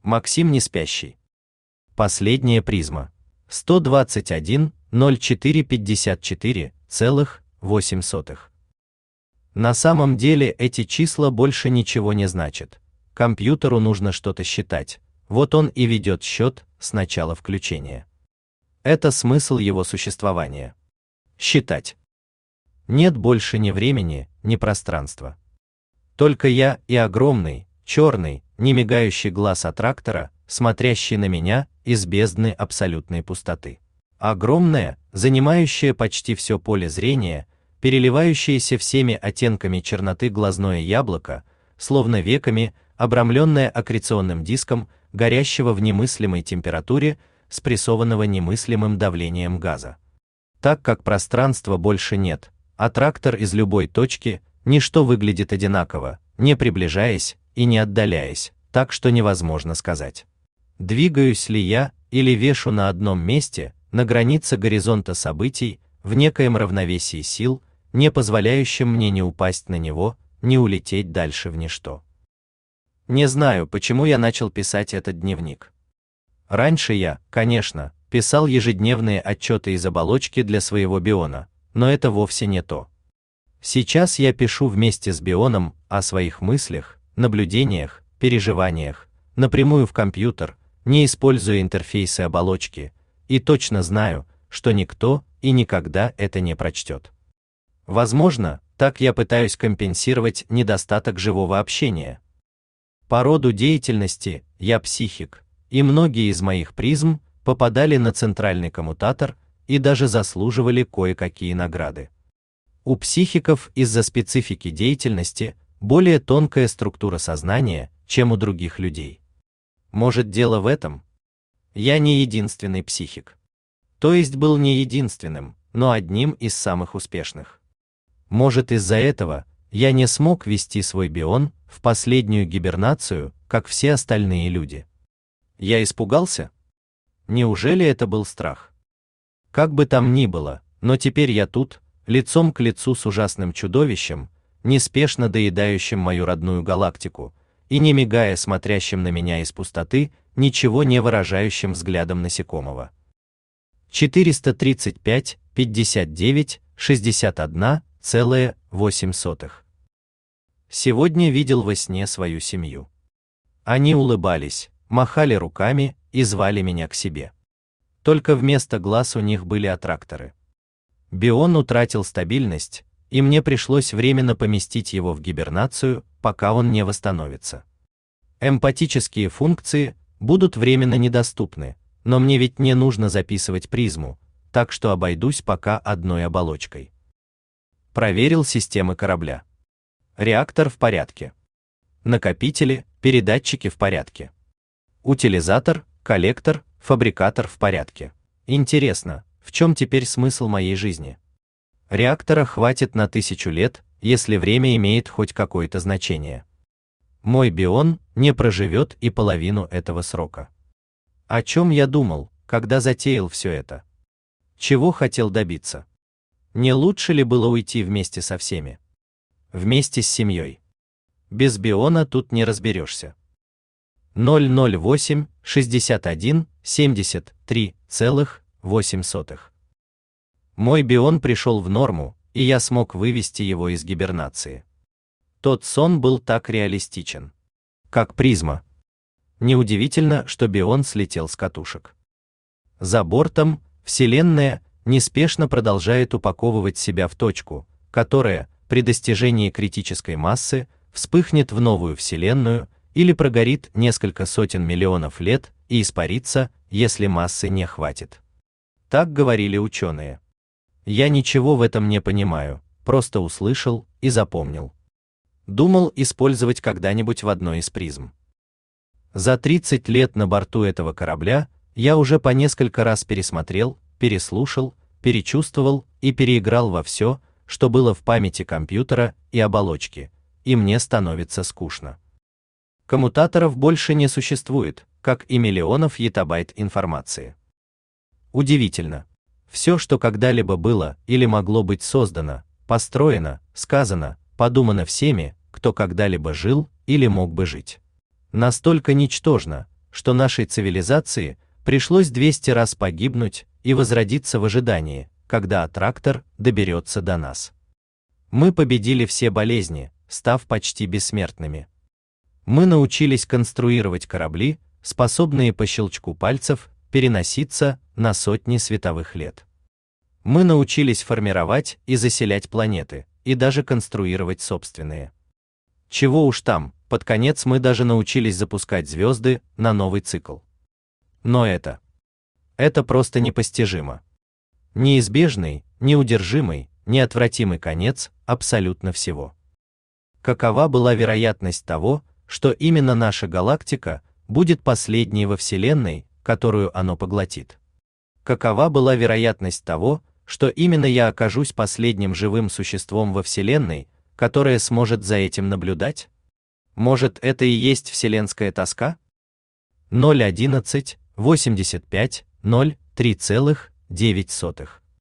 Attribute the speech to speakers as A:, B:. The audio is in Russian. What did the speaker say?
A: Максим Неспящий. Последняя призма. 121.0454,8. На самом деле эти числа больше ничего не значат. Компьютеру нужно что-то считать. Вот он и ведет счет с начала включения. Это смысл его существования. Считать. Нет больше ни времени, ни пространства. Только я и огромный, черный, немигающий глаз аттрактора, смотрящий на меня из бездны абсолютной пустоты. Огромное, занимающее почти все поле зрения, переливающееся всеми оттенками черноты глазное яблоко, словно веками, обрамленное аккреционным диском, горящего в немыслимой температуре, спрессованного немыслимым давлением газа. Так как пространства больше нет, аттрактор из любой точки, ничто выглядит одинаково, не приближаясь и не отдаляясь, так что невозможно сказать, двигаюсь ли я или вешу на одном месте, на границе горизонта событий, в некоем равновесии сил, не позволяющем мне не упасть на него, не улететь дальше в ничто. Не знаю, почему я начал писать этот дневник. Раньше я, конечно, писал ежедневные отчеты из оболочки для своего биона, но это вовсе не то. Сейчас я пишу вместе с бионом о своих мыслях, наблюдениях, переживаниях, напрямую в компьютер, не используя интерфейсы оболочки, и точно знаю, что никто и никогда это не прочтет. Возможно, так я пытаюсь компенсировать недостаток живого общения. По роду деятельности я психик, и многие из моих призм попадали на центральный коммутатор и даже заслуживали кое-какие награды. У психиков из-за специфики деятельности более тонкая структура сознания, чем у других людей. Может, дело в этом? Я не единственный психик. То есть был не единственным, но одним из самых успешных. Может, из-за этого я не смог вести свой бион в последнюю гибернацию, как все остальные люди. Я испугался? Неужели это был страх? Как бы там ни было, но теперь я тут, лицом к лицу с ужасным чудовищем, неспешно доедающим мою родную галактику, и не мигая смотрящим на меня из пустоты, ничего не выражающим взглядом насекомого. 435.59.61,8. Сегодня видел во сне свою семью. Они улыбались, махали руками и звали меня к себе. Только вместо глаз у них были аттракторы. Бион утратил стабильность, и мне пришлось временно поместить его в гибернацию, пока он не восстановится. Эмпатические функции будут временно недоступны, но мне ведь не нужно записывать призму, так что обойдусь пока одной оболочкой. Проверил системы корабля. Реактор в порядке. Накопители, передатчики в порядке. Утилизатор, коллектор, фабрикатор в порядке. Интересно, в чем теперь смысл моей жизни? Реактора хватит на 1000 лет, если время имеет хоть какое-то значение. Мой бион не проживет и половину этого срока. О чем я думал, когда затеял все это? Чего хотел добиться? Не лучше ли было уйти вместе со всеми? Вместе с семьей. Без биона тут не разберешься. 008-61-73,8. Мой бион пришел в норму, и я смог вывести его из гибернации. Тот сон был так реалистичен. Как призма. Неудивительно, что бион слетел с катушек. За бортом Вселенная неспешно продолжает упаковывать себя в точку, которая, при достижении критической массы, вспыхнет в новую Вселенную или прогорит несколько сотен миллионов лет и испарится, если массы не хватит. Так говорили ученые. Я ничего в этом не понимаю, просто услышал и запомнил. Думал использовать когда-нибудь в одной из призм. За 30 лет на борту этого корабля я уже по несколько раз пересмотрел, переслушал, перечувствовал и переиграл во все, что было в памяти компьютера и оболочки, и мне становится скучно. Коммутаторов больше не существует, как и миллионов еттабайт информации. Удивительно. Все, что когда-либо было или могло быть создано, построено, сказано, подумано всеми, кто когда-либо жил или мог бы жить, настолько ничтожно, что нашей цивилизации пришлось 200 раз погибнуть и возродиться в ожидании, когда аттрактор доберется до нас. Мы победили все болезни, став почти бессмертными. Мы научились конструировать корабли, способные по щелчку пальцев переноситься на сотни световых лет. Мы научились формировать и заселять планеты, и даже конструировать собственные. Чего уж там, под конец мы даже научились запускать звезды на новый цикл. Но это просто непостижимо. Неизбежный, неудержимый, неотвратимый конец абсолютно всего. Какова была вероятность того, что именно наша галактика будет последней во Вселенной, которую оно поглотит? Какова была вероятность того, что именно я окажусь последним живым существом во Вселенной, которое сможет за этим наблюдать? Может, это и есть вселенская тоска? 0,11, 85, 0, 3,9